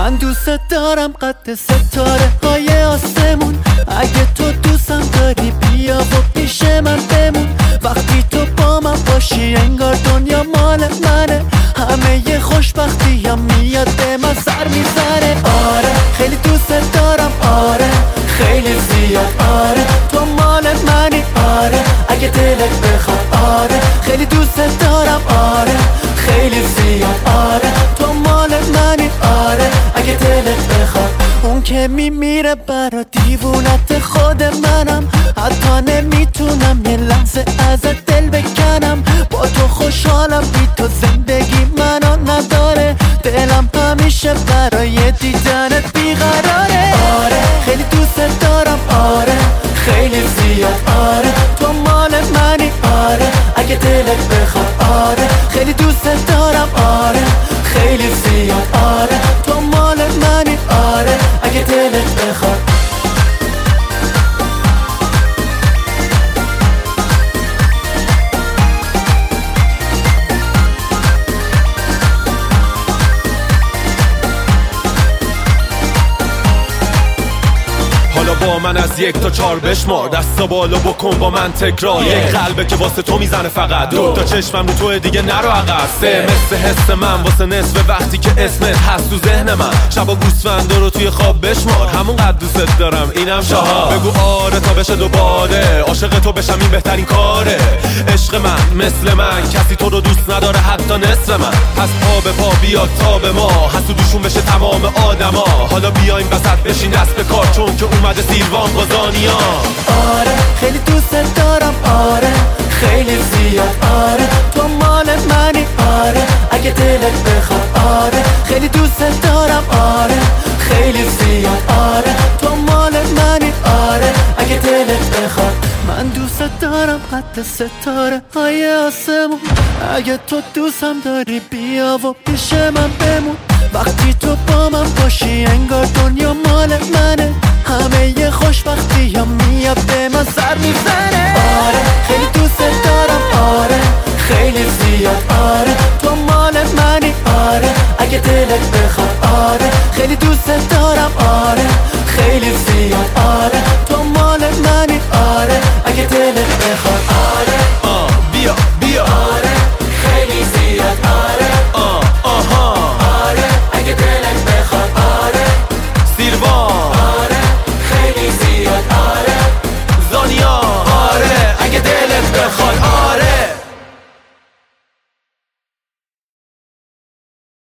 من دوست دارم قد ستاره های آسمون. اگه تو دوستم داری بیا و پیش من بمون. وقتی تو با من باشی انگار دنیا مال منه. همه ی خوشبختی هم میاد به من سر میزنه. آره خیلی دوست دارم، آره خیلی زیاد، آره تو مال منی، آره اگه دلت بخواد، آره خیلی دوست دارم، آره خیلی زیاد، آره تو مال منی، آره اگه دلت بخواد. اون که میمیره برا دیوونت خود منم. حتی نمیتونم یه لحظه ازت دل بکنم. با تو خوشحالم، بی تو زندگی منو نداره. دلم همیشه برای دیدنت بیقراره. آره خیلی دوست دارم، آره خیلی زیاد، آره تو مال منی، آره اگه دلت بخواد، آره خیلی دوست دارم، آره خیلی زیاد، آره تو مال منی، آره اگه دلت بخواد. حالا با من از 1 تا 4 بشمار. دستا بالا بکن با من تکرار. یک قلبه که واسه تو میزنه فقط. 2 تا چشمم رو تو دیگه نرو عقب. 3 مثل حس من واسه نصف وقتی که اسمت هست تو ذهن من. شبا گوسفندا رو توی خواب بشمار. همون قد دوست دارم اینم 4. بگو آره تا بشه دوباره. عاشق تو بشم این بهترین کاره. عشق من مثل من کسی تو رو دوست نداره حتی نصف من. پس پا به پا بیاد تا به ما حسودشون بشه تمام آدما. حالا بیایم وسط بشین دست به کار چون که اومده سیروان قازانیا. آره خیلی دوست دارم، آره خیلی زیاد، آره تو مال منی، آره اگه دلت بخواد، آره خیلی دوست دارم، آره خیلی زیاد، آره تو مال منی، آره اگه دلت بخواد. من دوست دارم قد ستاره های آسمون. اگه تو دوستم داری بیا و پیش من بمون. وقتی تو با من باشی انگار دنیا مال منه. همه ی خوشبختی هم میاد به من سر میزنه. آره خیلی دوست دارم، آره خیلی زیاد، آره تو مال منی، آره اگه دلت بخواد، آره خیلی دوست دارم، آره خیلی زیاد، آره تو مال منی، آره اگه دلت بخواد، آره.